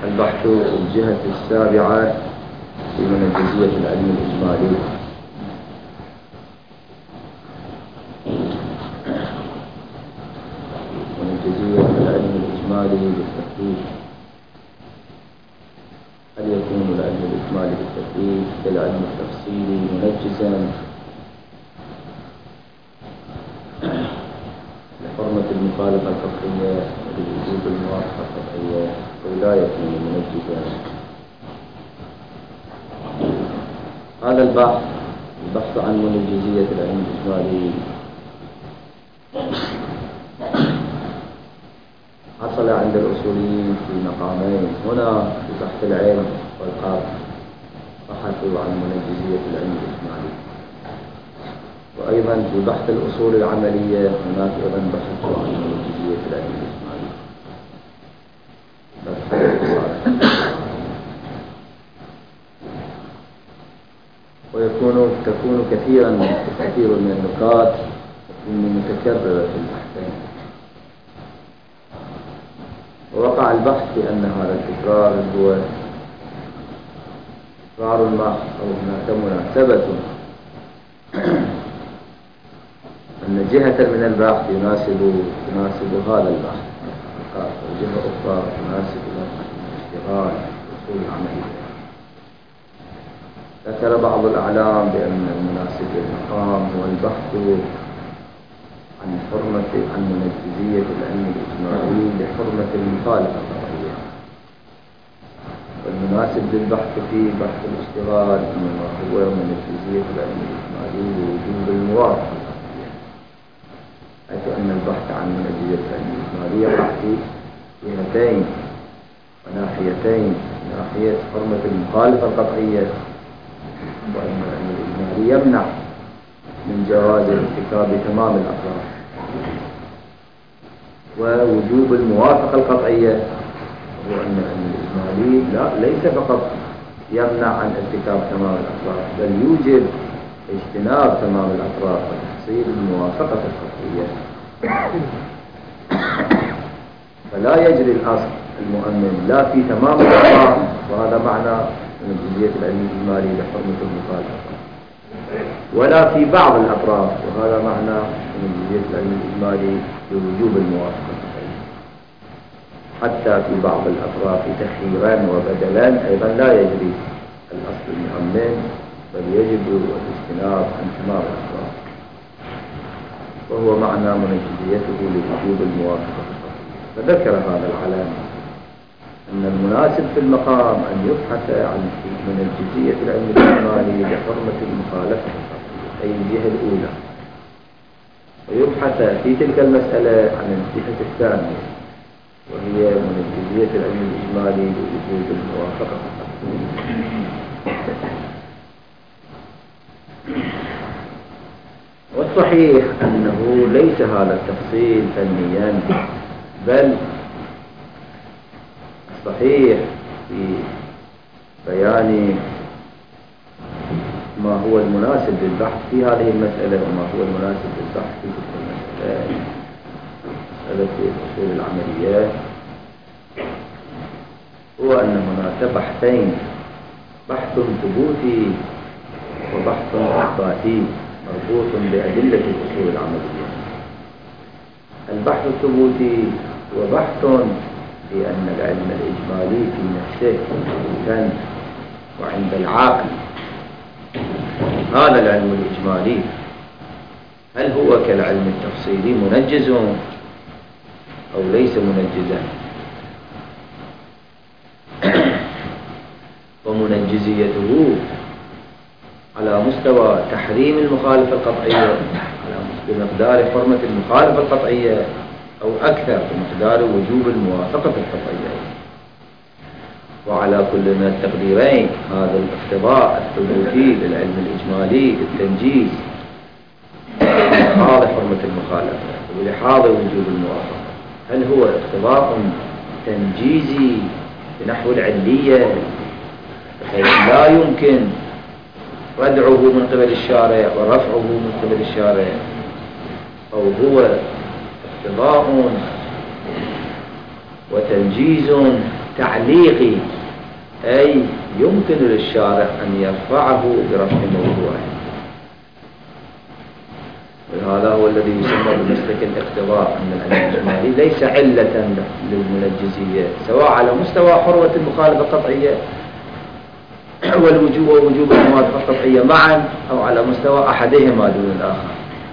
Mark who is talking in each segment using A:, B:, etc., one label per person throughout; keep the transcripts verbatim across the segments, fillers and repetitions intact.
A: البحث الجهة السابعة في منهجية العلم الإجمالي. منهجية العلم الإجمالي بالتكليف. هل يكون العلم الإجمالي بالتكليف كالعلم التفصيلي منجزا لحرمة المخالفة القطعية ولوجود الموافقة القطعية، أو لا يكون منجزا؟ هذا البحث البحث عن منجزية العلم الإجمالي حصل عند الأصوليين في مقامين. هنا في بحث العلم والقصد بحثوا عن منجزية العلم الإجمالي، وأيضا في بحث الأصول العملية هناك أيضا بحثوا عن منجزية العلم الإجمالي. ويكون تكون كثيرا كثير من النقاط تكون متكررة في البحثين. ووقع البحث بأن هذا التكرار هو تكرار محض، أو هناك مناسبة أن جهة من البحث يناسب يناسب هذا البحث، وجهة أخرى تناسب الاشتغال والأصول العملية. ذكر بعض الأعلام بأن المناسب للمقام هو البحث عن حرمة عن منجزية العلم الإجمالي لحرمة المخالفة القطعية، والمناسب للبحث في بحث الاشتغال إنما هو منجزية العلم الإجمالي لوجود الموافقة القطعية، حيث أن البحث عن منجزية العلم الإجمالي يقع في جهتين وناحيتين: ناحية حرمة المخالفة القطعية، وأن العلم الإجمالي يمنع من جواز ارتكاب تمام الأطراف، ووجوب الموافقة القطعية، هو أن العلم الإجمالي لا ليس فقط يمنع عن ارتكاب تمام الأطراف، بل يوجب اجتناب تمام الأطراف وتحصيل الموافقة القطعية. فلا يجري الأصل المؤمن لا في تمام الأطراف، وهذا معنى منجزية العلم الإجمالي لحرمة المخالفة، ولا في بعض الأطراف، وهذا معنى منجزية العلم الإجمالي لوجوب الموافقة. حتى في بعض الأطراف تخييرا وبدلا أيضا لا يجري الأصل المؤمن، بل يجب الاجتناب عن تمام الأطراف، وهو معنى منجزيته لوجوب الموافقة. فذكر هذا العلم أن المناسب في المقام أن يبحث عن منجزية العلم الإجمالي لحرمة المخالفة أي الجهة الأولى، ويبحث في تلك المسألة عن الجهة الثانية، وهي منجزية العلم الإجمالي لوجود الموافقة. والصحيح أنه ليس هذا التفصيل فنيا، بل صحيح في بيان ما هو المناسب للبحث في هذه المسألة، وما هو المناسب للبحث في تلك المسألة، مسألة الأصول العملية، هو أن هناك بحثين: بحث ثبوتي وبحث إثباتي مربوط بأدلة الأصول العملية. البحث الثبوتي هو بحث بأن العلم الإجمالي في نفسه كان وعند العاقل هذا العلم الإجمالي هل هو كالعلم التفصيلي منجز أو ليس منجزا، ومنجزيته على مستوى تحريم المخالفة القطعية على بمقدار حرمة المخالفة القطعية، أو أكثر بمقدار وجوب الموافقة القطعية. وعلى كل من التقديرين هذا الاقتضاء الثبوتي للعلم الإجمالي للتنجيز لحاض حرمة المخالفة ولحاض وجوب الموافقة، هل هو اقتضاء تنجيزي بنحو العلية بحيث لا يمكن ردعه من قبل الشارع ورفعه من قبل الشارع، أو هو اقتضاء وتنجيز تعليقي، أي يمكن للشارع أن يرفعه برفع موضوعه. وهذا هو الذي يسمى بمسلك الاقتضاء، أن العلم الإجمالي ليس علة للمنجزية سواء على مستوى حروة المخالفة القطعية والوجوب ووجوب الموافقة القطعية معا، أو على مستوى أحدهما دون الآخر.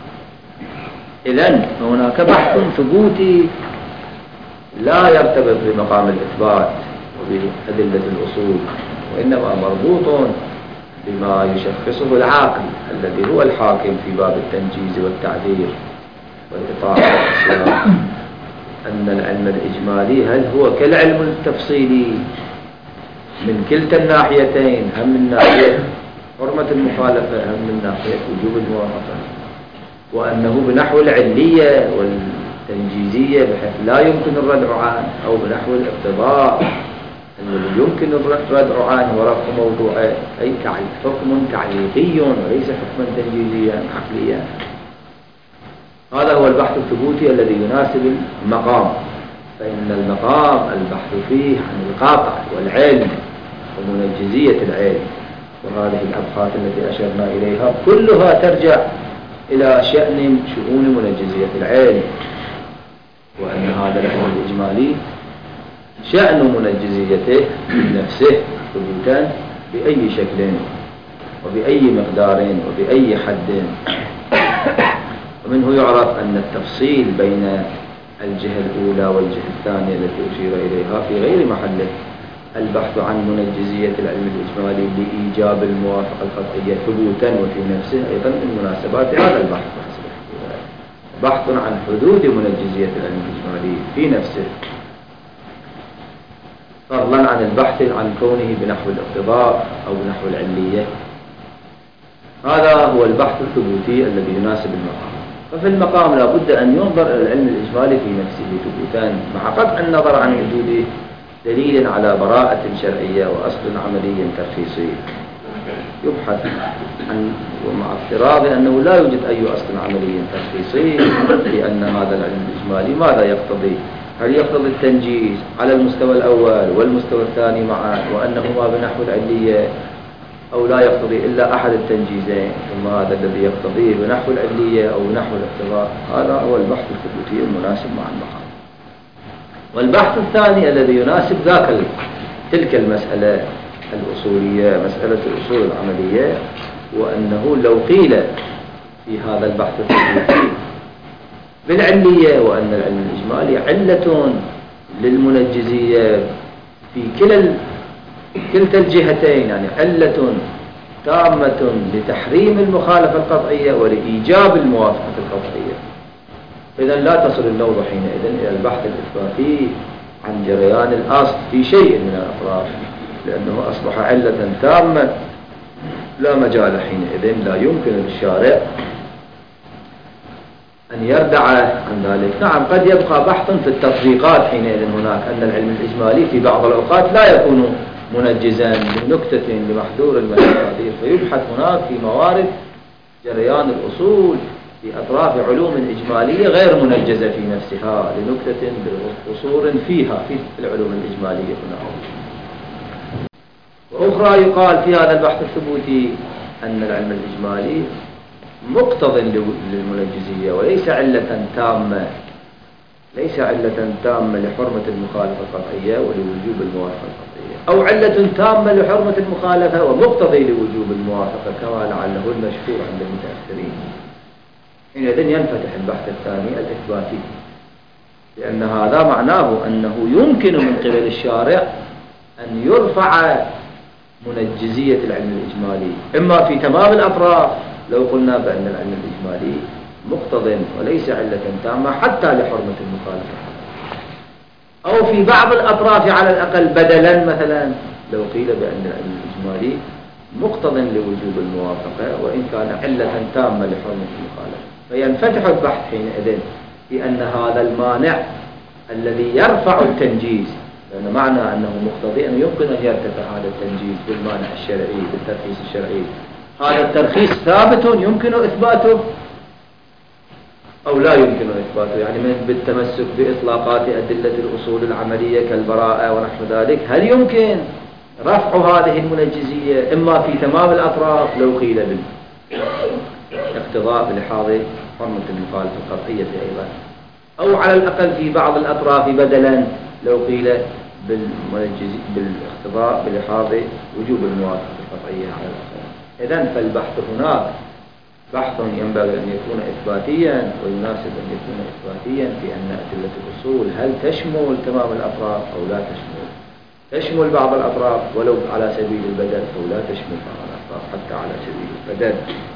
A: إذن هناك بحث ثبوتي لا يرتبط بمقام الإثبات وبأدلة الأصول، وإنما مربوط بما يشخصه العاقل الذي هو الحاكم في باب التنجيز والتعذير والإطاعة والإسلام، أن العلم الإجمالي هل هو كالعلم التفصيلي من كلتا الناحيتين، هم من ناحية حرمة المخالفة هم من ناحية وجوب الموافقة، وأنه بنحو العلية والتنجيزية بحيث لا يمكن الردع عنه، أو بنحو الاقتضاء الذي يمكن الردع عنه ورفع موضوعه، أي حكم تعليقي وليس حكما تنجيزيا عقليا. هذا هو البحث الثبوتي الذي يناسب المقام، فإن المقام البحث فيه عن القاطع والعلم ومنجزية العلم، وهذه الأبحاث التي أشرنا إليها كلها ترجع إلى شأن شؤون منجزية العلم، وأن هذا العلم الإجمالي شأن منجزيته بنفسه ثبوتا بأي شكل وبأي مقدار وبأي حد. ومنه يعرف أن التفصيل بين الجهة الأولى والجهة الثانية التي أشير إليها في غير محله. البحث عن منجزية العلم الإجمالي لإيجاب الموافقة القطعية ثبوتا وفي نفسه أيضا من مناسبات هذا البحث، بحث عن حدود منجزية العلم الإجمالي في نفسه، فضلا عن البحث عن كونه بنحو الاقتضاء أو بنحو العلية. هذا هو البحث الثبوتي الذي يناسب المقام. ففي المقام لا بد أن ينظر إلى العلم الإجمالي في نفسه ثبوتان، مع قطع النظر عن وجود دليل على براءة شرعية وأصل عملي ترخيصي يبحث عن، ومع افتراض أنه لا يوجد أي أصل عملي ترخيصي، لأن هذا العلم الإجمالي ماذا يقتضي؟ هل يقتضي التنجيز على المستوى الأول والمستوى الثاني معا وأنهما بنحو العلية، أو لا يقتضي إلا أحد التنجيزين ثم هذا الذي يقتضيه بنحو العلية أو بنحو الاقتضاء؟ هذا هو البحث الثبوتي المناسب مع المقام. والبحث الثاني الذي يناسب ذاك تلك المسألة الأصولية، مسألة الأصول العملية، وأنه لو قيل في هذا البحث الثبوتي بالعلية وأن العلم الإجمالي علة للمنجزية في كلا كلتا الجهتين، يعني علة تامة لتحريم المخالفة القطعية ولإيجاب الموافقة القطعية، إذن لا تصل النوبة حينئذ إلى البحث الإثباتي عن جريان الأصل في شيء من الأطراف، لأنه أصبح علة تامة لا مجال حينئذ، لا يمكن للشارع أن يردع عن ذلك. نعم قد يبقى بحث في التطبيقات حينئذ هناك، أن العلم الإجمالي في بعض الأوقات لا يكون منجزا لنكتة لمحذور من التقدير، فيبحث هناك في موارد جريان الأصول في أطراف علوم إجمالية غير منجزة في نفسها لنكتة بقصور فيها في العلوم الإجمالية هنا. وأخرى يقال في هذا البحث الثبوتي أن العلم الإجمالي مقتض للمنجزية وليس علة تامة، ليس علة تامة لحرمة المخالفة القطعية ولوجوب الموافقة القطعية، أو علة تامة لحرمة المخالفة ومقتضي لوجوب الموافقة كما لعله المشهور عند المتأخرين. حينئذ ينفتح البحث الثاني الإثباتي، لأن هذا معناه أنه يمكن من قبل الشارع أن يرفع منجزية العلم الإجمالي إما في تمام الأطراف لو قلنا بأن العلم الإجمالي مقتض وليس علة تامة حتى لحرمة المخالفة، أو في بعض الأطراف على الأقل بدلا، مثلا لو قيل بأن العلم الإجمالي مقتض لوجوب الموافقة وإن كان علة تامة لحرمة المخالفة. فينفتح البحث حينئذ في أن هذا المانع الذي يرفع التنجيز، لأن معنى أنه مقتضي أنه يمكن أن يرتفع هذا التنجيز بالمانع الشرعي بالترخيص الشرعي، هذا الترخيص ثابت يمكن إثباته أو لا يمكن إثباته، يعني من بالتمسك بإطلاقات أدلة الأصول العملية كالبراءة ونحو ذلك، هل يمكن رفع هذه المنجزية إما في تمام الأطراف لو قيل بالاقتضاء بلحاظ حرمة المخالفة القطعية أيضا، أو على الأقل في بعض الأطراف بدلا لو قيل بالاقتضاء بلحاظ وجوب الموافقة القطعية على الأقل. إذن فالبحث هناك بحث ينبغي أن يكون إثباتيا، ويناسب أن يكون إثباتيا في أن أدلة الأصول هل تشمل تمام الأطراف أو لا تشمل، تشمل بعض الأطراف ولو على سبيل البدل أو لا تشمل بعض الأطراف حتى على سبيل البدل،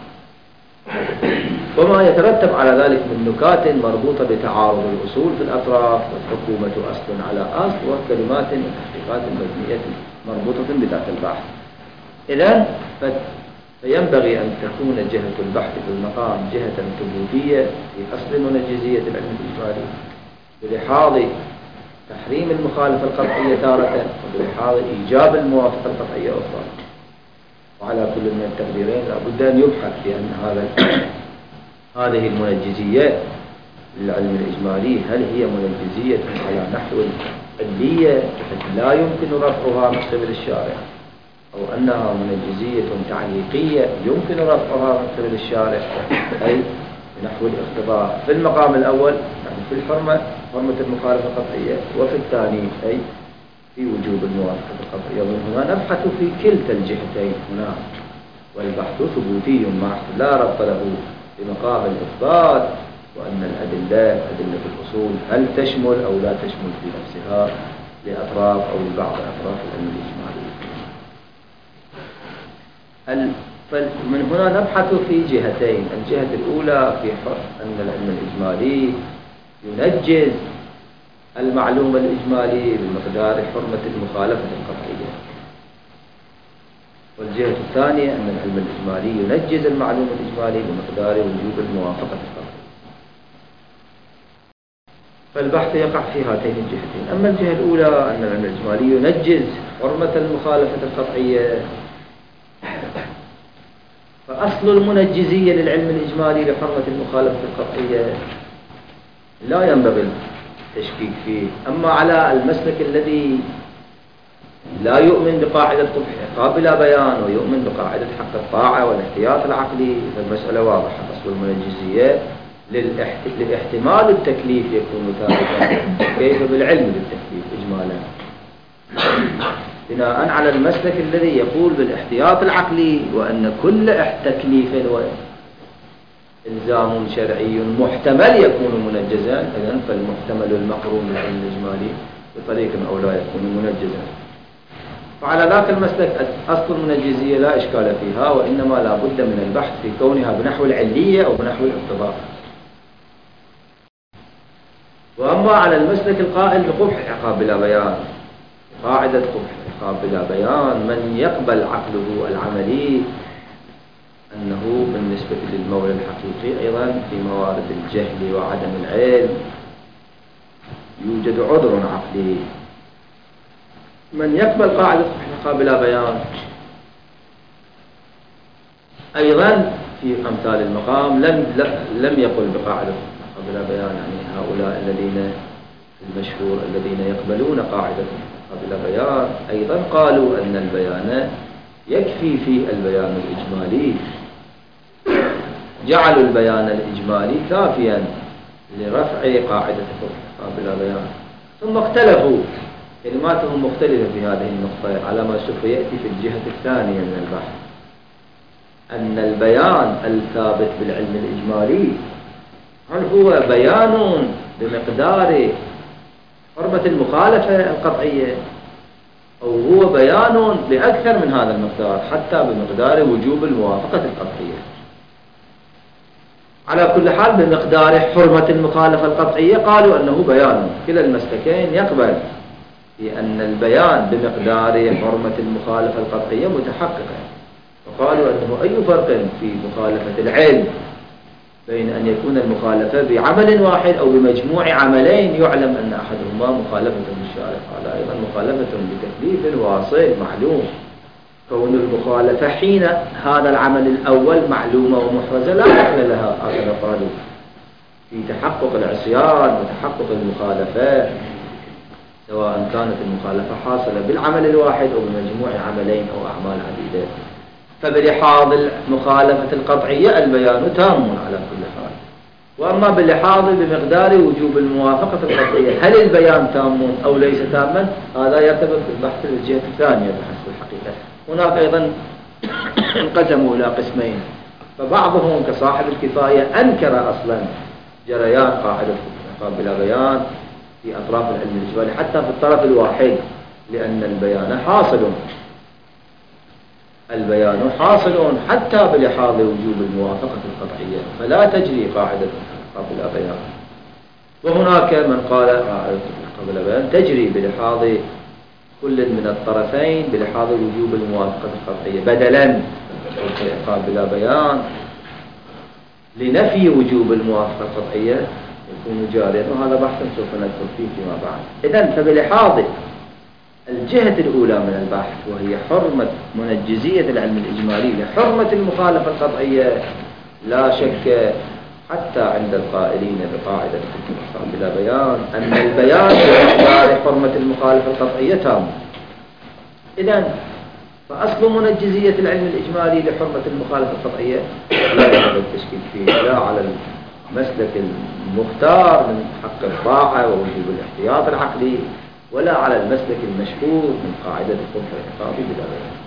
A: وما يترتب على ذلك من نكات مربوطة بتعارض الأصول في الأطراف، والحكومة أصل على أصل، وكلمات وتحقيقات مبنية مربوطة بذات البحث. إذن فينبغي أن تكون جهة البحث في المقام جهة ثبوتية في أصل منجزية العلم الإجمالي، بلحاظ تحريم المخالفة القطعية تارة، وبلحاظ إيجاب الموافقة القطعية أخرى. وعلى كل من التقديرين لابد أن يبحث في أن هذا هذه المنجزيات للعلم الإجمالي هل هي منجزية على نحو علية بحيث لا يمكن رفعها من قبل الشارع، أو أنها منجزية تعليقية يمكن رفعها من قبل الشارع، أي نحو الاقتضاء في المقام الأول يعني في الحرمة حرمة المخالفة القطعية، وفي الثاني أي في وجوب الموافقة القطعية. ومن هنا نبحث في كلتا الجهتين هنا، والبحث ثبوتي محض لا ربط له بمقام الإثبات، وأن الأدلة أدلة الأصول هل تشمل أو لا تشمل في نفسها لأطراف أو لبعض أطراف العلم الإجمالي. فمن هنا نبحث في جهتين، الجهة الأولى في أن العلم الإجمالي ينجز المعلومة الإجمالي بمقدار حرمة المخالفة القطعية، والجهة الثانية أن العلم الإجمالي ينجز المعلومة الإجمالي بمقدار وجوب الموافقة القطعية. فالبحث يقع في هاتين الجهتين. أما الجهة الأولى أن العلم الإجمالي ينجز حرمة المخالفة القطعية، فأصل المنجزية للعلم الإجمالي لحرمة المخالفة القطعية لا ينبغي التشكيك فيه. أما على المسلك الذي لا يؤمن بقاعدة قبح عقاب بلا بيان ويؤمن بقاعدة حق الطاعة والاحتياط العقلي، فالمسألة واضحة. أصل المنجزية للاحتمال التكليف يكون ثابتا، كيف بالعلم بالتكليف إجمالا، بناء على المسلك الذي يقول بالاحتياط العقلي وأن كل تكليف وإلزام شرعي محتمل يكون منجزا، إذن فالمحتمل المقرون بالعلم الإجمالي بطريق أو لا يكون منجزا. فعلى ذاك المسلك أصل المنجزية لا إشكال فيها، وإنما لا بد من البحث في كونها بنحو العلية أو بنحو الاقتضاء. وأما على المسلك القائل بقبح عقاب بلا بيان، قاعدة قبح عقاب بلا بيان من يقبل عقله العملي أنه بالنسبة للمولى الحقيقي أيضا في موارد الجهل وعدم العلم يوجد عذر عقلي. من يقبل قاعدة قبح عقاب بلا بيان أيضا في أمثال المقام لم لم يقل بقاعدة عقاب بلا بيان، يعني هؤلاء الذين المشهور الذين يقبلون قاعدة بلا بيان أيضا قالوا أن البيان يكفي في البيان الإجمالي، جعلوا البيان الإجمالي كافيا لرفع قاعدة بلا بيان. ثم اختلفوا، كلماتهم مختلفة في هذه النقطة على ما سوف يأتي في الجهة الثانية من البحث، أن البيان الثابت بالعلم الإجمالي هل هو بيان بمقدار حرمة المخالفة القطعية أو هو بيان بأكثر من هذا المقدار حتى بمقدار وجوب الموافقة القطعية. على كل حال بمقدار حرمة المخالفة القطعية قالوا أنه بيان. كلا المسلكين يقبل في أن البيان بمقدار حرمة المخالفة القطعية متحققة، وقالوا أنه أي فرق في مخالفة العلم بين أن يكون المخالفة بعمل واحد أو بمجموع عملين يعلم أن أحدهما مخالفة للشارع، قال أيضا مخالفة بتكليف واصل معلوم. كون المخالفة حين هذا العمل الأول معلومة ومحرزة لا دخل لها، هكذا قالوا. في تحقق العصيان وتحقق المخالفة، سواء كانت المخالفة حاصلة بالعمل الواحد أو بمجموع عملين أو أعمال عديدة. فبلحاظ المخالفة القطعية البيان تام على كل حال. وأما باللحاظ بمقدار وجوب الموافقة القطعية، هل البيان تام أو ليس تاما؟ هذا يرتبط بالبحث الجهة الثانية بحسب الحقيقة. هناك أيضا انقسموا إلى قسمين، فبعضهم كصاحب الكفاية أنكر أصلا جريان قاعدة العقاب بلا بيان في أطراف العلم الإجمالي حتى في الطرف الواحد، لأن البيان حاصل البيان حاصل حتى بلحاظ وجوب الموافقة القطعية، فلا تجري قاعدة العقاب بلا بيان. وهناك من قال قاعدة العقاب بلا بيان تجري بلحاظ كل من الطرفين بلحاظ وجوب الموافقة القطعية بدلا من العقاب بلا بيان لنفي وجوب الموافقة القطعية يكون جاريا، وهذا بحث سوف ندخل فيه فيما بعد. إذن فبلحاظ الجهة الأولى من البحث وهي حرمة منجزية العلم الإجمالي لحرمة المخالفة القطعية، لا شك حتى عند القائلين بقاعدة العقاب بلا بيان أن البيان بمقدار حرمة المخالفة القطعية تام. إذن فأصل منجزية العلم الإجمالي لحرمة المخالفة القطعية لا يجب التشكيك فيه لا على المسلك المختار من حق الطاعة ووجوب الاحتياط العقلي، ولا على المسلك المشهور من قاعدة الحكم العقابي بلا بيان.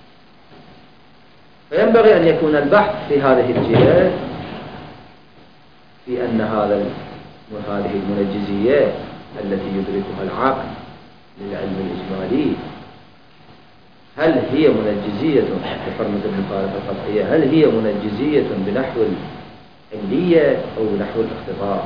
A: فينبغي أن يكون البحث في هذه الجهة في أن هذا هذه المنجزية التي يدركها العقل للعلم الإجمالي هل هي منجزية بحرمة المخالفة القطعية، هل هي منجزية بنحو العلية أو بنحو الاقتضاء؟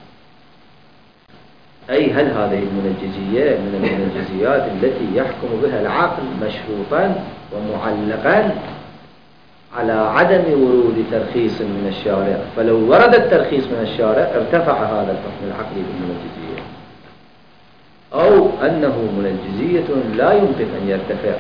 A: أي هل هذه المنجزية من المنجزيات التي يحكم بها العقل مشروطا ومعلقا على عدم ورود ترخيص من الشارع، فلو ورد الترخيص من الشارع ارتفع هذا الحكم العقلي بالمنجزية، أو أنه منجزية لا يمكن أن يرتفع،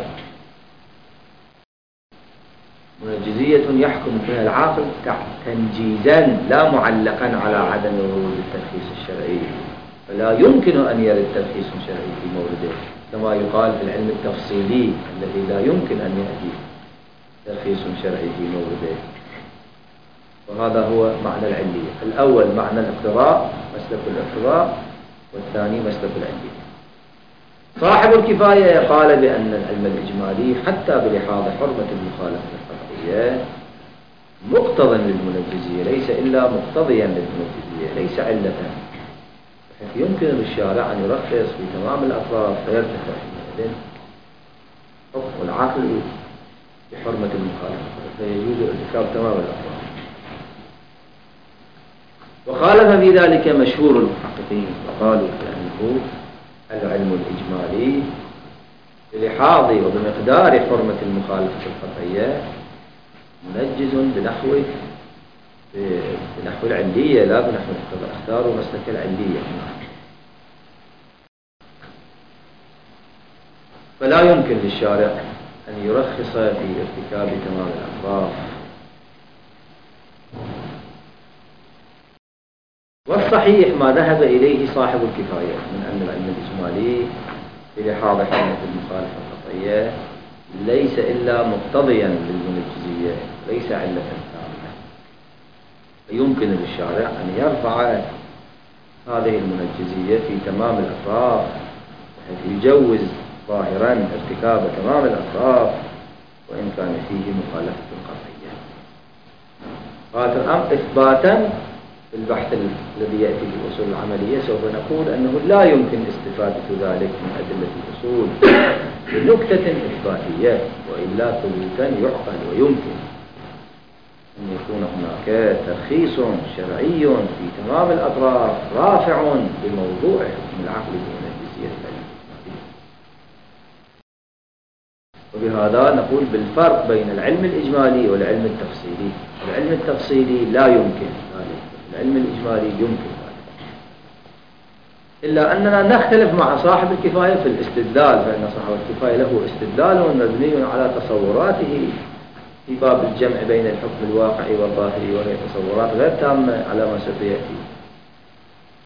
A: منجزية يحكم بها العقل تنجيزا لا معلقا على عدم ورود الترخيص الشرعي، فلا يمكن أن يرد ترخيص شرعي في مورده، كما يقال في العلم التفصيلي الذي لا يمكن أن يأتي ترخيص شرعي في مورده. وهذا هو معنى العلية. الأول معنى الاقتضاء مسلك الاقتضاء، والثاني مسلك العلية. صاحب الكفاية قال بأن العلم الإجمالي حتى بلحاظ حرمة المخالفة القطعية مقتضى للمنجزية، ليس إلا مقتضيا للمنجزية، ليس علة، بحيث يمكن للشارع أن يرخص في تمام الأطراف فيرتفع حينئذ حكم العقل بحرمة المخالفة، فيجوز ارتكاب تمام الأطراف. وخالف في ذلك مشهور المحققين وقالوا بأنه العلم الإجمالي بلحاظ وبمقدار حرمة المخالفة القطعية منجز بنحو بنحو العلية لا بنحو الاقتضاء، اختاروا مسلك العلية. فلا يمكن للشارع أن يرخص في ارتكاب تمام الأطراف. والصحيح ما ذهب إليه صاحب الكفاية من أن العلم الإجمالي بلحاظ حرمة المخالفة القطعية ليس إلا مقتضيا للمنجزية، ليس علة ثابتة، فيمكن للشارع أن يرفع هذه المنجزية في تمام الأطراف، بحيث يجوز ظاهرا ارتكاب تمام الأطراف وإن كان فيه مخالفة قطعية. هذا الأمر إثباتا في البحث الذي يأتي في الأصول العملية سوف نقول أنه لا يمكن استفادة ذلك من أدلة الأصول بنكتة إثباتية، وإلا ثبوتا يعقل ويمكن أن يكون هناك ترخيص شرعي في تمام الأطراف رافع بموضوع حكم العقل بمنجزية العلم. وبهذا نقول بالفرق بين العلم الإجمالي والعلم التفصيلي. العلم التفصيلي لا يمكن ذلك، العلم الإجمالي يمكن ذلك، إلا أننا نختلف مع صاحب الكفاية في الاستدلال، فإن صاحب الكفاية له استدلال مبني على تصوراته في باب الجمع بين الحكم الواقعي والظاهري، وهي تصورات غير تامة على ما سوف يأتي.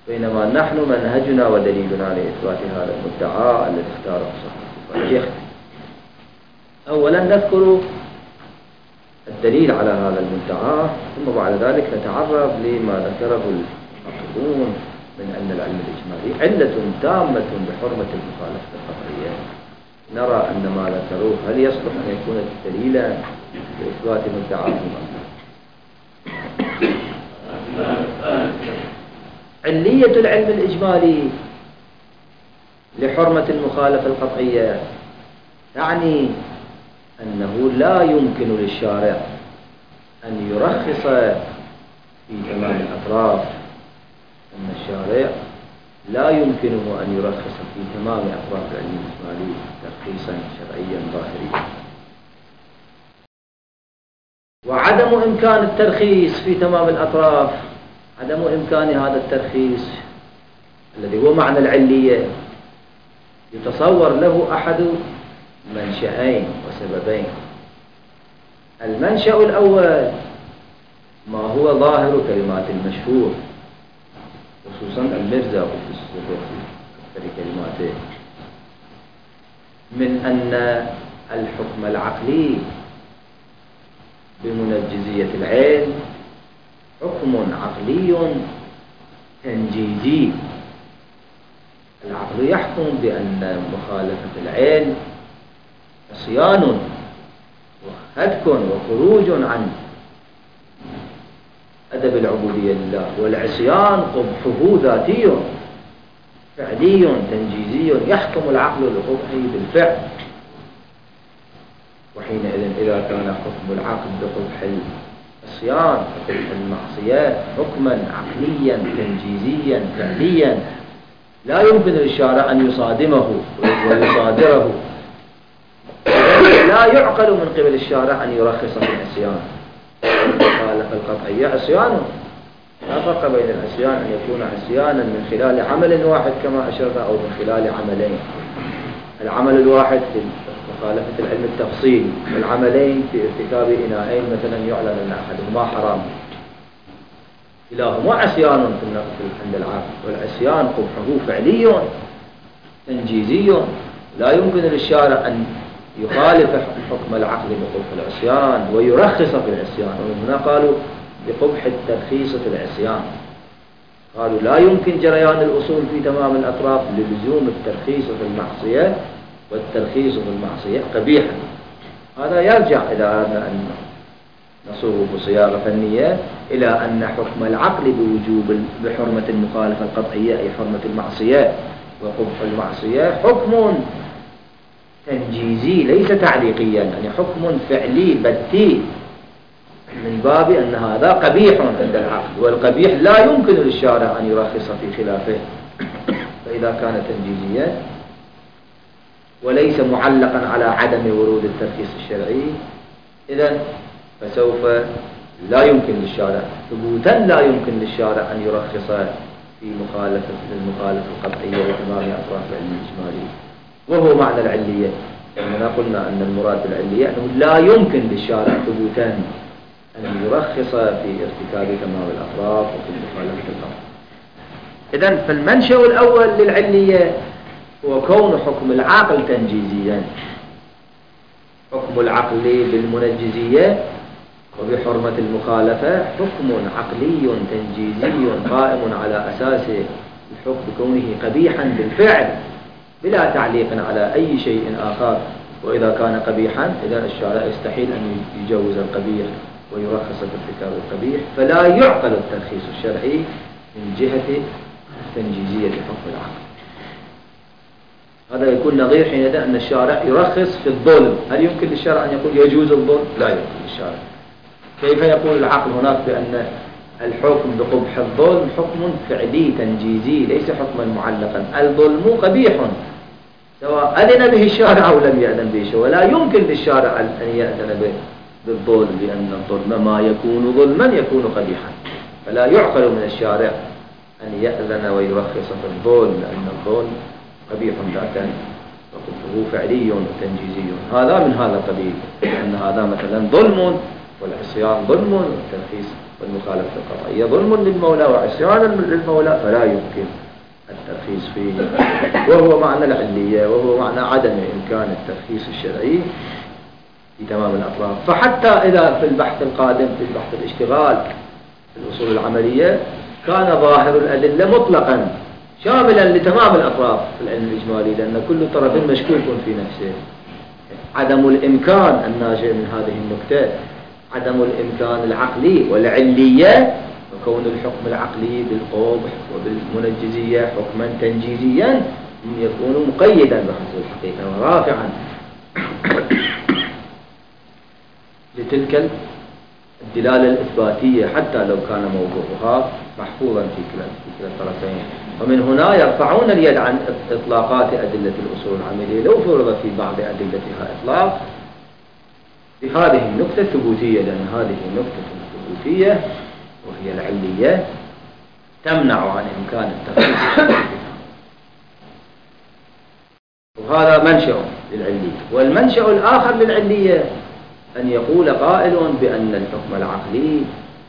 A: بينما نحن منهجنا ودليلنا لإثبات هذا المدعى الذي اختاره صاحب الشيخ. أولا نذكر الدليل على هذا المدعى، ثم بعد ذلك نتعرض لما ذكره المحققون من أن العلم الإجمالي علة تامة بحرمة المخالفة القطعية. نرى أن ما ذكروه هل يصلح أن يكون دليلا لإثبات مدعاهم؟ علية العلم الإجمالي لحرمة المخالفة القطعية يعني أنه لا يمكن للشارع أن يرخص في تمام الأطراف، أن الشارع لا يمكنه أن يرخص في تمام أطراف العلم الإجمالي ترخيصا شرعيا ظاهريا. وعدم إمكان الترخيص في تمام الأطراف، عدم إمكان هذا الترخيص الذي هو معنى العلية، يتصور له أحد منشأين وسببين. المنشأ الأول ما هو ظاهر كلمات المشهور، خصوصا المرزا في أكثر كلماته، من أن الحكم العقلي بمنجزية العلم حكم عقلي تنجيزي. العقل يحكم بأن مخالفة العلم عصيان وهتك وخروج عن أدب العبودية لله، والعصيان قبحه ذاتي فعلي تنجيزي يحكم العقل لقبحه بالفعل. وحينئذ إذا كان حكم العقل بقبح العصيان فقبح المعصية حكما عقليا تنجيزيا فعليا لا يمكن للشارع أن يصادمه ويصادره. لا يعقل من قبل الشارع أن يرخص في العصيان. المخالفة القطعية عصيان، لا فرق بين العصيان أن يكون عصيانا من خلال عمل واحد كما أشرنا أو من خلال عملين. العمل الواحد في مخالفة العلم التفصيلي، والعملين في ارتكاب إناءين مثلا يعلن أن أحدهما حرام، كلاهما عصيان عند العقل، والعصيان قبحه فعلي تنجيزي لا يمكن للشارع أن يخالف حكم العقل بقبح العصيان ويرخص في العصيان. ومن هنا قالوا بقبح الترخيص في العصيان، قالوا لا يمكن جريان الأصول في تمام الأطراف للزوم الترخيص في المعصية، والترخيص في المعصية قبيحا. هذا يرجع إلى أن نصوغ بصياغة فنية إلى أن حكم العقل بوجوب بحرمة المخالفة القطعية أي حرمة المعصية وقبح المعصية حكم تنجيزي ليس تعليقيا، يعني حكم فعلي بتي، من باب أن هذا قبيح عند العقل، والقبيح لا يمكن للشارع أن يرخص في خلافه. فإذا كان تنجيزيا وليس معلقا على عدم ورود الترخيص الشرعي، إذن فسوف لا يمكن للشارع ثبوتا لا يمكن للشارع أن يرخص في مخالفة المخالفة القطعية وتمام أطراف العلم الإجمالي، وهو معنى العلية. لأننا قلنا أن المراد بالعلية أنه لا يمكن للشارع ثبوتا أن يرخص في ارتكاب تمام الأطراف وفي مخالفة الأطراف. إذن فالمنشأ الأول للعلية هو كون حكم العقل تنجيزيا، حكم العقل بالمنجزية وبحرمة المخالفة حكم عقلي تنجيزي قائم على أساس الحكم كونه قبيحا بالفعل بلا تعليق على أي شيء آخر. وإذا كان قبيحا إذا الشارع يستحيل أن يجوز القبيح ويرخص في ارتكاب القبيح، فلا يعقل الترخيص الشرعي من جهة تنجيزية حكم العقل. هذا يكون نظير حينئذ أن الشارع يرخص في الظلم. هل يمكن للشارع أن يقول يجوز الظلم؟ لا يمكن للشارع. كيف يقول العقل هناك بأن الحكم بقبح الظلم حكم فعلي تنجيزي ليس حكما معلقا؟ الظلم قبيح سواء أذن به الشارع أو لم يأذن به، ولا يمكن للشارع أن يأذن به بالظلم، لأن الظلم ما يكون ظلما يكون قبيحا، فلا يعقل من الشارع أن يأذن ويرخص في الظلم، لأن الظلم قبيح ذاتا وقبحه فعلي وتنجيزي. هذا من هذا القبيل، لأن هذا مثلا ظلم والعصيان ظلم والترخيص والمخالفة القطعية ظلم للمولى وعصيان للمولى، فلا يمكن الترخيص فيه، وهو معنى العلية، وهو معنى عدم إمكان الترخيص الشرعي في تمام الأطراف. فحتى إذا في البحث القادم في البحث الاشتغال في الأصول العملية كان ظاهر الأدلة مطلقا شاملا لتمام الأطراف في العلم الإجمالي، لأن كل طرف مشكوك في نفسه. عدم الإمكان الناشئ من هذه النكتة عدم الإمكان العقلي والعلية، وكون الحكم العقلي بالقبح وبالمنجزية حكما تنجيزيا يكون مقيدا بحصول الحقيقة ورافعا لتلك الدلالة الإثباتية حتى لو كان موضوعها محفوظا في كلا الطرفين. ومن هنا يرفعون اليد عن إطلاقات أدلة الأصول العملية لو فرض في بعض أدلتها إطلاق بهذه النكتة الثبوتية، لأن هذه النكتة الثبوتية وهي العلية تمنع عن إمكان التخصيص. وهذا منشأ للعلية. والمنشأ الآخر للعلية أن يقول قائل بأن الحكم العقلي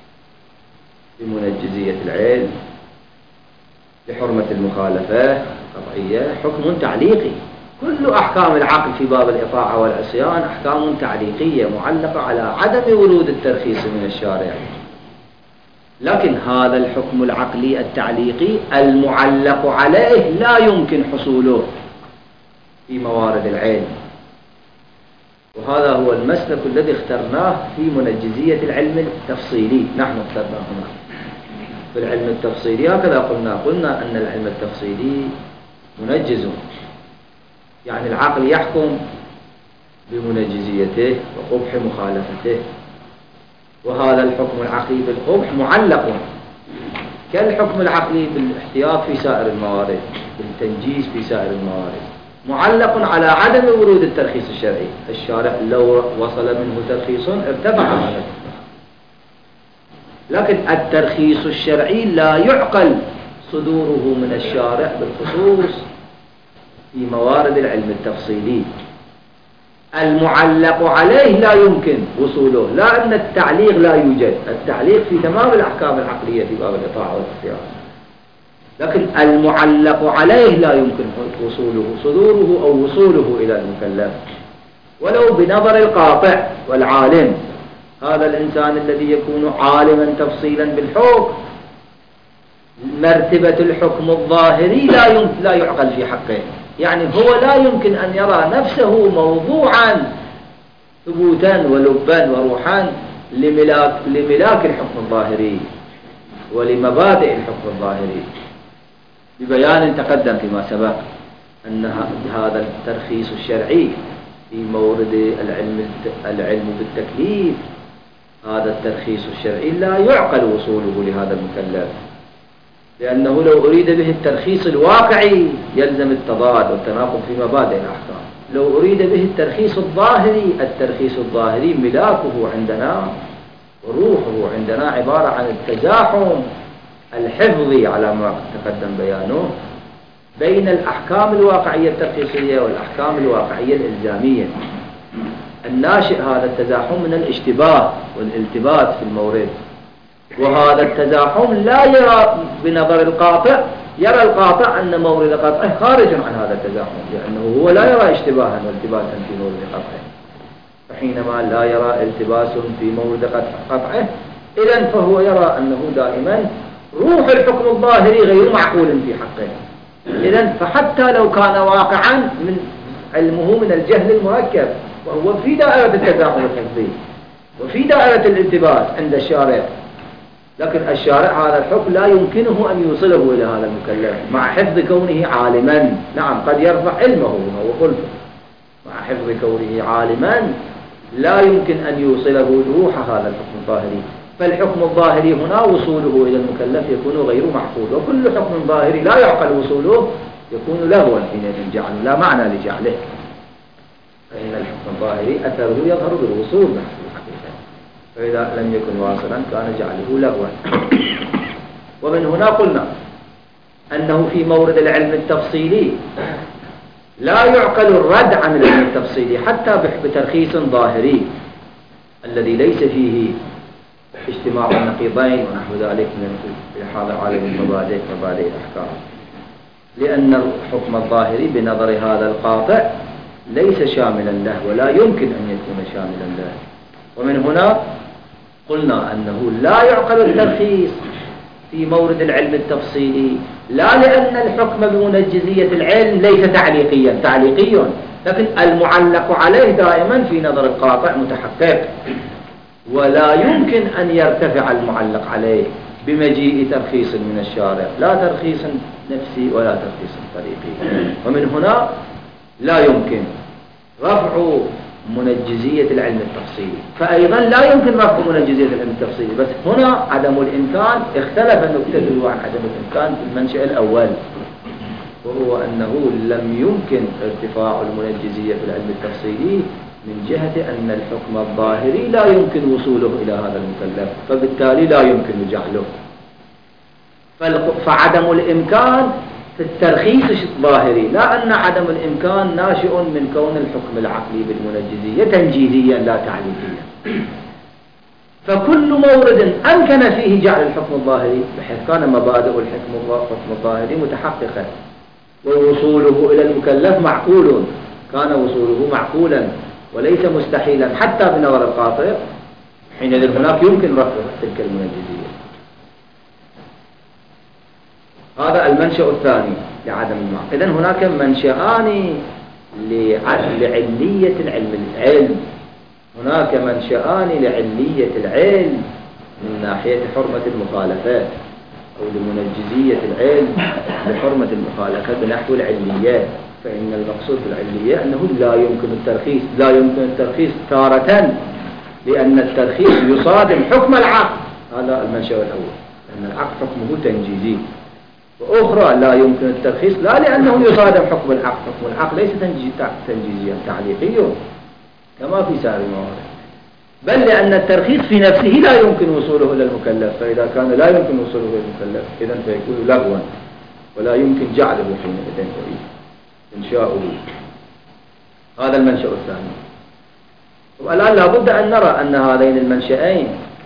A: بمنجزية العلم لحرمة المخالفة القطعية حكم تعليقي. كل أحكام العقل في باب الإطاعة والعصيان أحكام تعليقية معلقة على عدم ورود الترخيص من الشارع. لكن هذا الحكم العقلي التعليقي المعلق عليه لا يمكن حصوله في موارد العلم، وهذا هو المسلك الذي اخترناه في منجزية العلم التفصيلي. نحن اخترناه هنا في العلم التفصيلي هكذا قلنا قلنا أن العلم التفصيلي منجز، يعني العقل يحكم بمنجزيته وقبح مخالفته، وهذا الحكم العقلي بالقبح معلق كالحكم العقلي بالاحتياط في سائر الموارد، بالتنجيز في سائر الموارد، معلق على عدم ورود الترخيص الشرعي. الشارع لو وصل منه ترخيص ارتفع هذا الحكم، لكن الترخيص الشرعي لا يعقل صدوره من الشارع بالخصوص في موارد العلم التفصيلي. المعلق عليه لا يمكن وصوله، لا أن التعليق لا يوجد، التعليق في تمام الأحكام العقلية في باب الإطاعة والاختيار، لكن المعلق عليه لا يمكن وصوله صدوره أو وصوله إلى المكلف ولو بنظر القاطع والعالم. هذا الإنسان الذي يكون عالما تفصيلا بالحكم مرتبة الحكم الظاهري لا يمكن لا يعقل في حقه، يعني هو لا يمكن أن يرى نفسه موضوعا ثبوتا ولبا وروحا لملاك, لملاك الحكم الظاهري ولمبادئ الحكم الظاهري، ببيان تقدم فيما سبق أن هذا الترخيص الشرعي في مورد العلم العلم بالتكليف، هذا الترخيص الشرعي لا يعقل وصوله لهذا المكلف، لأنه لو أريد به الترخيص الواقعي يلزم التضاد والتناقض في مبادئ الأحكام. لو أريد به الترخيص الظاهري، الترخيص الظاهري ملاكه عندنا وروحه عندنا عبارة عن التزاحم الحفظي على ما تقدم بيانه بين الأحكام الواقعية الترخيصية والأحكام الواقعية الإلزامية. الناشئ هذا التزاحم من الاشتباه والالتباس في المورد، وهذا التزاحم لا يرى بنظر القاطع، يرى القاطع أن مورد قطعه خارج عن هذا التزاحم، لأنه هو لا يرى اشتباها والتباسا في مورد قطعه، فحينما لا يرى التباس في مورد قطعه إذن فهو يرى أنه دائما روح الحكم الظاهري غير معقول في حقه. إذن فحتى لو كان واقعا من علمه من الجهل المركب وهو في دائرة التزاحم الحفظي وفي دائرة الالتباس عند الشارع، لكن الشارع هذا الحكم لا يمكنه أن يوصله إلى هذا المكلف مع حفظ كونه عالما. نعم قد يرفع علمه وهو خلفه، مع حفظ كونه عالما لا يمكن أن يوصله روح هذا الحكم الظاهري. فالحكم الظاهري هنا وصوله إلى المكلف يكون غير معقول، وكل حكم ظاهري لا يعقل وصوله يكون لغوا حينئذ جعله لا معنى لجعله، فإن الحكم الظاهري أثره يظهر بالوصول بحسب الحقيقة، فإذا لم يكن واصلا كان جعله لغوا. ومن هنا قلنا أنه في مورد العلم التفصيلي لا يعقل الرد عن العلم التفصيلي حتى بترخيص ظاهري الذي ليس فيه اجتماع النقيضين ونحو ذلك من هذا عالم المبادئ مبادئ الأحكام، لأن الحكم الظاهري بنظر هذا القاطع ليس شاملا له ولا يمكن أن يكون شاملا له. ومن هنا قلنا أنه لا يعقل الترخيص في مورد العلم التفصيلي، لا لأن الحكم بمنجزية العلم ليس تعليقيا، تعليقي، لكن المعلق عليه دائما في نظر القاطع متحقق، ولا يمكن أن يرتفع المعلق عليه بمجيء ترخيص من الشارع، لا ترخيص نفسي ولا ترخيص طريقي. ومن هنا لا يمكن رفع منجزية العلم التفصيلي، فأيضا لا يمكن رفع منجزية العلم التفصيلي، بس هنا عدم الإمكان اختلف نكتته عن عدم الإمكان في المنشأ الأول، وهو أنه لم يمكن ارتفاع المنجزية في العلم التفصيلي من جهة أن الحكم الظاهري لا يمكن وصوله إلى هذا المكلف، فبالتالي لا يمكن جعله. فعدم الإمكان في الترخيص الظاهري، لا أن عدم الإمكان ناشئ من كون الحكم العقلي بالمنجزية تنجيزيا لا تعليقيا. فكل مورد أمكن فيه جعل الحكم الظاهري، بحيث كان مبادئ الحكم الظاهري متحققة ووصوله إلى المكلف معقول، كان وصوله معقولا وليس مستحيلا حتى بنظر القاطع، حينئذ هناك يمكن رفع تلك المنجزية. هذا المنشأ الثاني لعدم المعنى. إذن هناك منشآن لعلية العلم العلم هناك منشآن لعلية العلم من ناحية حرمة المخالفات أو لمنجزية العلم بحرمة المخالفة بنحو العليات. فإن المقصود بالعلية أنه لا يمكن الترخيص لا يمكن الترخيص تارة لأن الترخيص يصادم حكم العقل، هذا المنشأ الأول، لأن العقل حكمه تنجيزي. وأخرى لا يمكن الترخيص لا لأنه يصادم حكم العقل، حكم العقل ليس تنجيزيا تعليقي كما في سائر الموارد، بل لأن الترخيص في نفسه لا يمكن وصوله إلى المكلف، فإذا كان لا يمكن وصوله إلى المكلف إذن فيكون لغوا ولا يمكن جعله حينئذ إنشاؤه. هذا المنشأ الثاني. والآن لابد أن نرى أن هذين المنشأين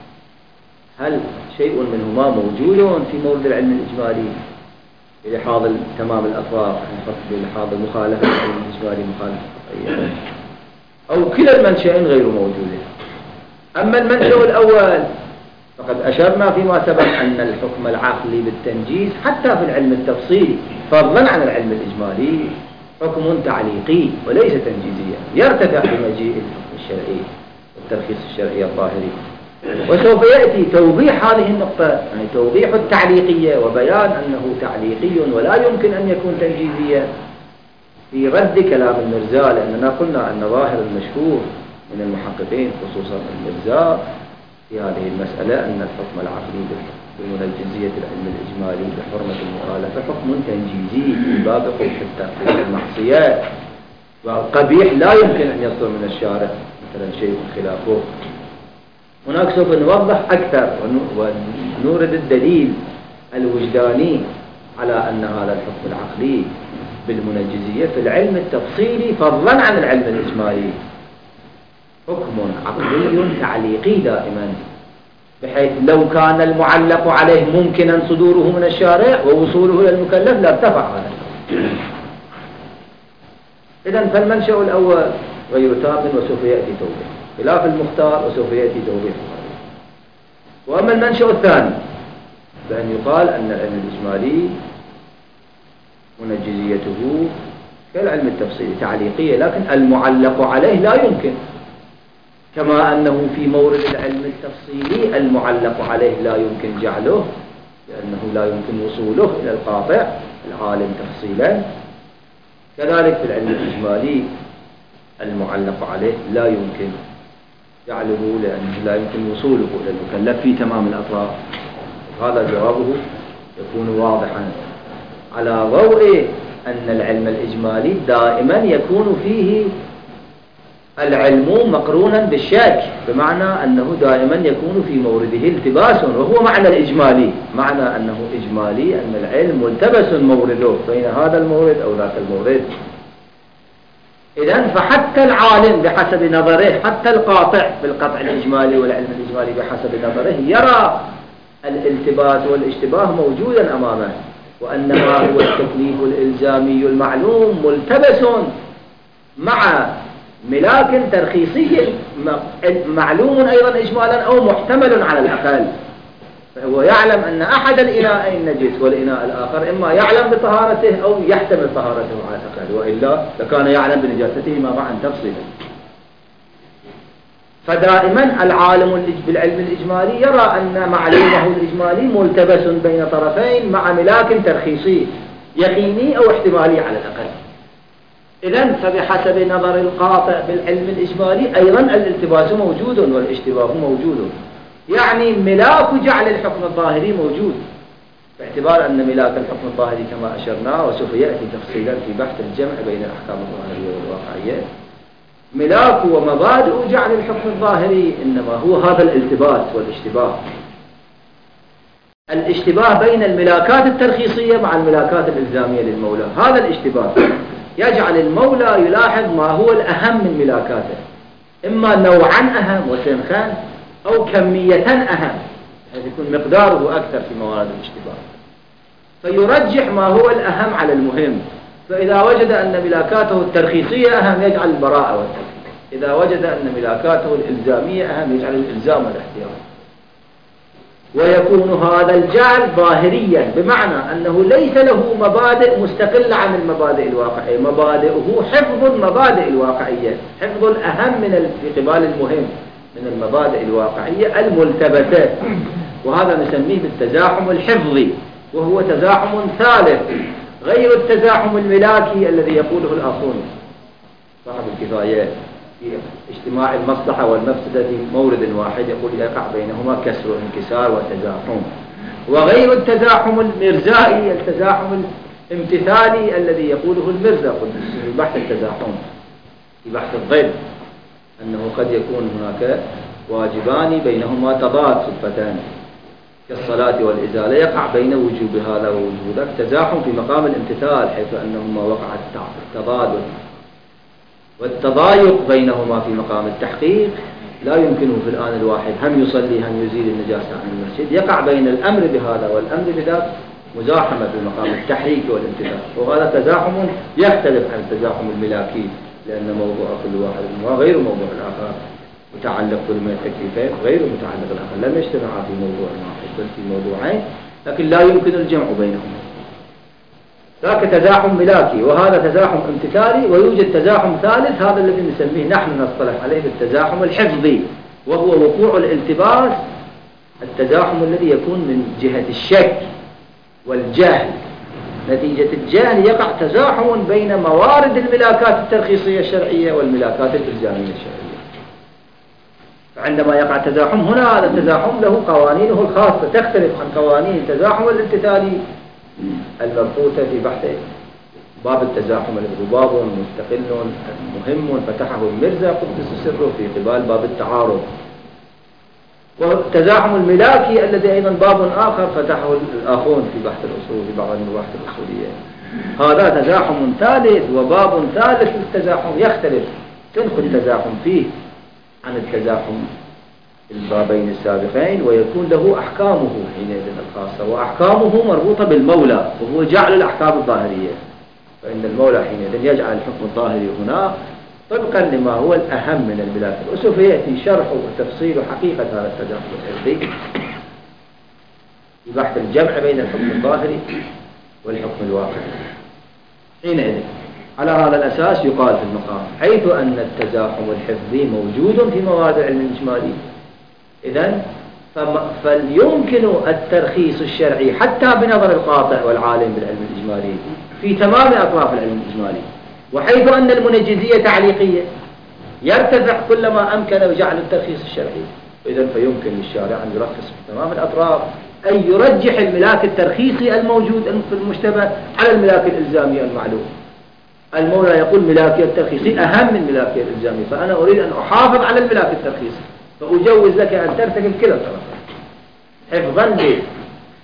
A: هل شيء منهما موجود في مورد العلم الإجمالي بلحاظ تمام الأطراف، بلحاظ المخالفة العلم الإجمالي مخالفة، أو كلا المنشأين غير موجودين. أما المنشأ الأول فقد أشرنا فيما سبق أن الحكم العقلي بالتنجيز حتى في العلم التفصيلي فضلا عن العلم الإجمالي حكم تعليقي وليس تنجيزيا، يرتفع بمجيء الحكم الشرعي والترخيص الشرعي الظاهري. وسوف يأتي توضيح هذه النقطة، يعني توضيح التعليقية وبيان أنه تعليقي ولا يمكن أن يكون تنجيزيا في رد كلام المرزا، لأننا قلنا أن ظاهر المشهور من المحققين خصوصا المرزا في هذه المسألة أن الحكم العقلي بمنجزية العلم الإجمالي بحرمة المخالفة حكم تنجيزي من باب قبح الترخيص المعصية، وقبيح لا يمكن أن يصدر من الشارع مثلا شيء خلافه. هناك سوف نوضح أكثر ونورد الدليل الوجداني على أن هذا الحكم العقلي بالمنجزية في العلم التفصيلي فضلا عن العلم الإجمالي حكم عقلي تعليقي دائما، بحيث لو كان المعلق عليه ممكنا صدوره من الشارع ووصوله إلى المكلف لارتفع هذا. إذن فالمنشأ الأول غير تام وسوف يأتي توضيح خلاف المختار وسوف يأتي توضيح. وأما المنشأ الثاني بأن يقال أن العلم الإجمالي منجزيته كالعلم التفصيلي تعليقية، لكن المعلق عليه لا يمكن، كما أنه في مورد العلم التفصيلي المعلق عليه لا يمكن جعله لأنه لا يمكن وصوله إلى القاطع العالم تفصيلا، كذلك في العلم الإجمالي المعلق عليه لا يمكن جعله لأنه لا يمكن وصوله إلى المكلف في تمام الأطراف. هذا جوابه يكون واضحا على ضوء أن العلم الإجمالي دائما يكون فيه العلم مقرونا بالشك، بمعنى أنه دائما يكون في مورده التباس، وهو معنى الإجمالي، معنى أنه إجمالي أن العلم ملتبس مورده بين هذا المورد أو ذاك المورد.
B: إذن فحتى العالم بحسب نظره، حتى القاطع بالقطع الإجمالي والعلم الإجمالي بحسب نظره يرى الالتباس والاشتباه موجودا أمامه، وأنما هو التكليف الإلزامي المعلوم ملتبس مع ملاك ترخيصي معلوم أيضا إجمالا أو محتمل على الأقل. فهو يعلم أن أحد الإناءين نجس والإناء الآخر إما يعلم بطهارته أو يحتمل طهارته على الأقل، وإلا لكان يعلم بنجاستهما معا تفصيلا. فدائما العالم بالعلم الإجمالي يرى أن معلومه الإجمالي ملتبس بين طرفين مع ملاك ترخيصي يقيني أو احتمالي على الأقل. إذن فبحسب نظر القاطع بالعلم الإجمالي أيضا الالتباس موجود والاشتباه موجود، يعني ملاك جعل الحكم الظاهري موجود، باعتبار أن ملاك الحكم الظاهري كما أشرنا وسوف يأتي تفصيلا في بحث الجمع بين الأحكام الظاهرية والواقعية، ملاك ومبادئ جعل الحكم الظاهري إنما هو هذا الالتباس والاشتباه، الاشتباه بين الملاكات الترخيصية مع الملاكات الإلزامية للمولى. هذا الاشتباه يجعل المولى يلاحظ ما هو الأهم من ملاكاته، إما نوعا أهم وسنخا أو كمية أهم، بحيث يكون مقداره أكثر في موارد الاشتباه، فيرجح ما هو الأهم على المهم. فإذا وجد أن ملاكاته الترخيصية أهم يجعل البراءة والترخيص، إذا وجد أن ملاكاته الإلزامية أهم يجعل الإلزام والاحتياط. ويكون هذا الجعل ظاهريا، بمعنى أنه ليس له مبادئ مستقلة عن المبادئ الواقعية، مبادئه حفظ المبادئ الواقعية، حفظ الأهم من في قبال المهم من المبادئ الواقعية الملتبسة، وهذا نسميه بالتزاحم الحفظي، وهو تزاحم ثالث غير التزاحم الملاكي الذي يقوله الآخون صاحب الكفايات في اجتماع المصلحة والمفسدة في مورد واحد، يقول يقع بينهما كسر وانكسار وتزاحم. وغير التزاحم المرزائي التزاحم الامتثالي الذي يقوله المرزا في بحث التزاحم في بحث الضد، أنه قد يكون هناك واجبان بينهما تضاد صفتان كالصلاة والإزالة، يقع بين وجوب هذا ووجوب ذاك تزاحم في مقام الامتثال، حيث أنهما وقع التضاد والتضايق بينهما في مقام التحقيق. لا يمكنه في الآن الواحد هم يصلي هم يزيل النجاسة عن المسجد، يقع بين الأمر بهذا والأمر بذاك مزاحمة في مقام التحريك والامتثال، وهذا تزاحم يختلف عن التزاحم الملاكي، لأن موضوع كل واحد منهما غير موضوع الآخر، متعلق كل من التكليفين غير متعلق الآخر، لم يجتمعا في موضوع واحد بل في موضوعين، لكن لا يمكن الجمع بينهما. ذاك تزاحم ملاكي وهذا تزاحم امتثالي، ويوجد تزاحم ثالث هذا الذي نسميه نحن نصطلح عليه بالتزاحم الحفظي، وهو وقوع الالتباس، التزاحم الذي يكون من جهة الشك والجهل. نتيجة الجهل يقع تزاحم بين موارد الملاكات الترخيصية الشرعية والملاكات الإلزامية الشرعية. فعندما يقع تزاحم هنا، هذا التزاحم له قوانينه الخاصة تختلف عن قوانين التزاحم الامتثالي المبحوثة في بحث باب التزاحم الذي باب مستقل مهم فتحه المرزا قدس سره في قبال باب التعارض، والتزاحم الملاكي الذي أيضا باب آخر فتحه الآخون في بحث الأصول في بعض المباحث الأصولية. هذا تزاحم ثالث وباب ثالث للتزاحم يختلف سنخ التزاحم فيه عن التزاحم البابين السابقين، ويكون له أحكامه حينئذ الخاصة، وأحكامه مربوطة بالمولى وهو جعل الأحكام الظاهرية، فإن المولى حينئذ يجعل الحكم الظاهري هنا طبقا لما هو الأهم من الملاك. وسوف يأتي شرح وتفصيل حقيقة هذا التزاحم الحفظي في بحث الجمع بين الحكم الظاهري والحكم الواقعي. حينئذ على هذا الأساس يقال في المقام حيث أن التزاحم الحفظي موجود في مواد العلم الإجمالي، إذن فليمكن الترخيص الشرعي حتى بنظر القاطع والعالم بالعلم الإجمالي في تمام أطراف العلم الإجمالي. وحيث أن المنجزية تعليقية يرتفع كلما أمكن بجعل الترخيص الشرعي، إذن فيمكن للشارع أن يرخص في تمام الأطراف، أي يرجح الملاك الترخيصي الموجود في المشتبه على الملاك الإلزامي المعلوم. المولى يقول ملاكي الترخيصي أهم من ملاكي الإلزامي، فأنا أريد أن أحافظ على الملاك الترخيصي، فأجوز لك أن ترتكب كلا الطرفين حفظا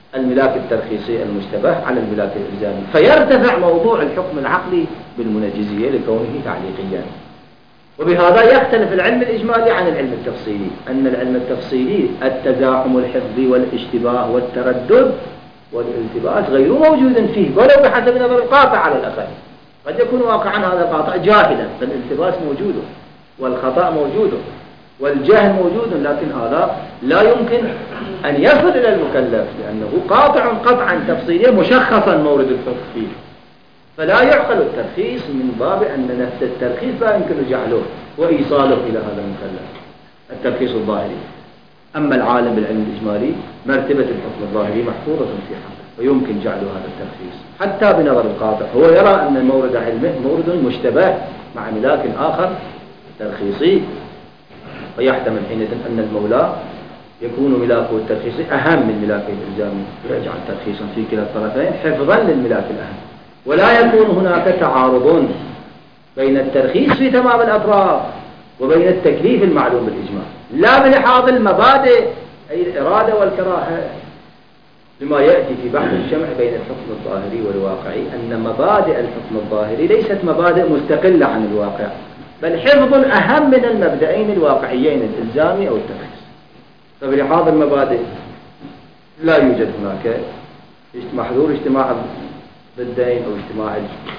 B: الملاك الترخيصي المشتبه على الملاك الإلزامي، فيرتفع موضوع الحكم العقلي بالمنجزية لكونه تعليقيا. وبهذا يختلف العلم الإجمالي عن العلم التفصيلي، أن العلم التفصيلي التزاحم الحفظي والاشتباه والتردد والالتباس غير موجود فيه ولو بحسب نظر القاطع على الأقل. قد يكون واقعا هذا القاطع جاهلا، فالالتباس موجود والخطأ موجود والجهل موجود، لكن هذا لا يمكن أن يصل إلى المكلف لأنه قاطع قطعا تفصيليا مشخصا مورد الحكم فيه، فلا يعقل الترخيص من باب أن نفس الترخيص لا يمكن جعله وإيصاله إلى هذا المكلف، الترخيص الظاهري. أما العالم بالعلم الإجمالي مرتبة الحكم الظاهري محفوظة في حقه ويمكن جعله هذا الترخيص حتى بنظر القاطع. هو يرى أن مورد علمه مورد مشتبه مع ملاك آخر ترخيصي، ويحتمل حينئذ أن المولى يكون ملاكه الترخيصي أهم من ملاكه الإلزامي، ويجعل ترخيصا في كلا الطرفين حفظا للملاك الأهم. ولا يكون هناك تعارض بين الترخيص في تمام الأطراف وبين التكليف المعلوم بالإجماع، لا بلحاظ المبادئ أي الإرادة والكراهة، لما يأتي في بحث الجمع بين الحكم الظاهري والواقعي أن مبادئ الحكم الظاهري ليست مبادئ مستقلة عن الواقع، بل حفظ أهم من المبدئين الواقعيين الإلزامي أو الترخيص. فبلحاظ المبادئ لا يوجد هناك محظور اجتماع ضدين أو اجتماع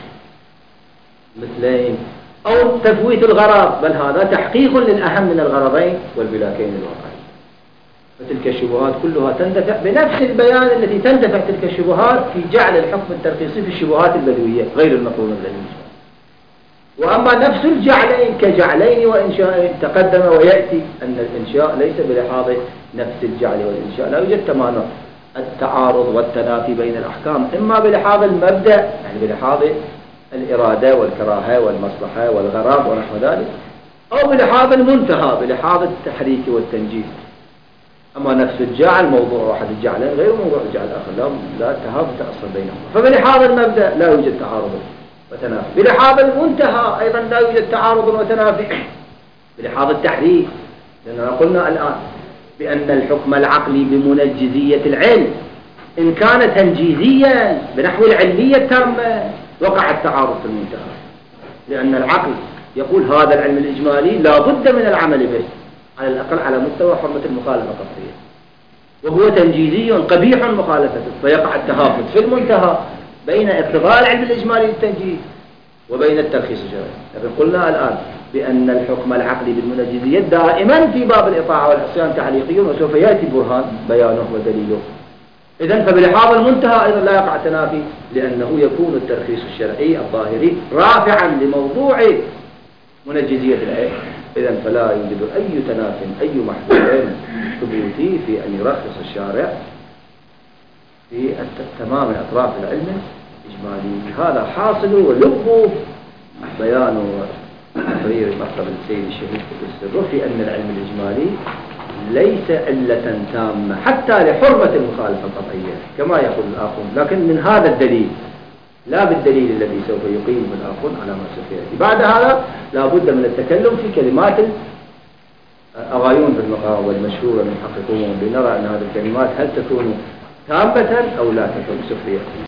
B: مثلين أو تفويت الغرض، بل هذا تحقيق للأهم من الغرضين والملاكين الواقعيين. فتلك الشبهات كلها تندفع بنفس البيان التي تندفع تلك الشبهات في جعل الحكم الترخيصي في الشبهات البدوية غير المقرونة بالإجماع. وأما نفس الجعلين كجعلين وإنشاء تقدم ويأتي أن الإنشاء ليس بلحاظ نفس الجعل والإنشاء، لا يوجد تمانع التعارض والتنافي بين الأحكام، إما بلحاظ المبدأ يعني بلحاظ الإرادة والكراهة والمصلحة والغرض ونحو ذلك، أو بلحاظ المنتهى بلحاظ التحريك والتنجيز. أما نفس الجعل موضوع واحد الجعلين غير موضوع الجعل الآخر، لا, لا تهافت أصلا بينهما. فبلحاظ المبدأ لا يوجد تعارض وتنافي، بلحاظ المنتهى أيضا لا يوجد تعارض وتنافي، بلحاظ التحريك، لأننا قلنا الآن بأن الحكم العقلي بمنجزية العلم إن كان تنجيزيا بنحو العلمية التامة وقع التعارض في المنتهى، لأن العقل يقول هذا العلم الإجمالي لا بد من العمل به على الأقل على مستوى حرمة المخالفة القطعية، وهو تنجيزي قبيح مخالفته، فيقع التهافت في المنتهى بين اقتضاء العلم الإجمالي للتنجيز وبين الترخيص الشرعي. لكن قلنا الآن بأن الحكم العقلي بالمنجزية دائما في باب الإطاعة والعصيان تعليقي، وسوف يأتي برهان بيانه ودليله. إذن فبلحاظ المنتهى أيضا لا يقع تنافي، لأنه يكون الترخيص الشرعي الظاهري رافعا لموضوع منجزية العلم. إذن فلا يوجد أي تناف أي محظور ثبوتي في أن يرخص الشارع في تمام أطراف العلم الإجمالي. هذا حاصل ولب بيان تقرير مكتب السيد الشهيد السر في أن العلم الإجمالي ليس علة تامة حتى لحرمة المخالفة القطعية كما يقول الآخرون، لكن من هذا الدليل لا بالدليل الذي سوف يقيمه الآخرون على ما سوف يأتي. بعد هذا لا بد من التكلم في كلمات الأغايون في المقام والمشهورة من حققهم، لنرى أن هذه الكلمات هل تكون تامة أو لا تكون سفلية.